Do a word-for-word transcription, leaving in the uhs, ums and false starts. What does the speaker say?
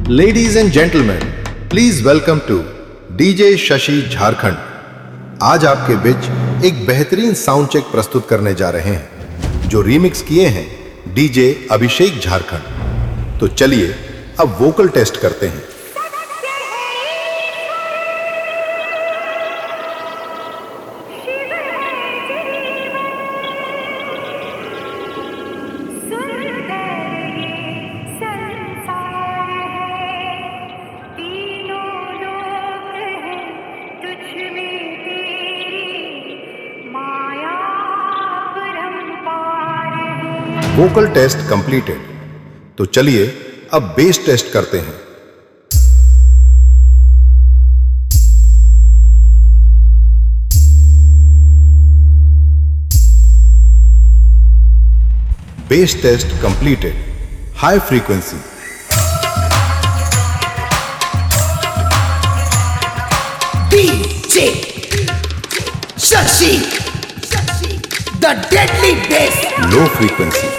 Ladies and gentlemen, please welcome to DJ Shashi Jharkhand. आज आपके बीच एक बेहतरीन साउंड चेक प्रस्तुत करने जा रहे हैं जो रीमिक्स किए हैं डीजे अभिषेक झारखंड। तो चलिए अब वोकल टेस्ट करते हैं। Vocal test completed. तो चलिए अब बेस टेस्ट करते हैं। Bass test completed. High frequency. DJ Shashi, the deadly bass. Low frequency.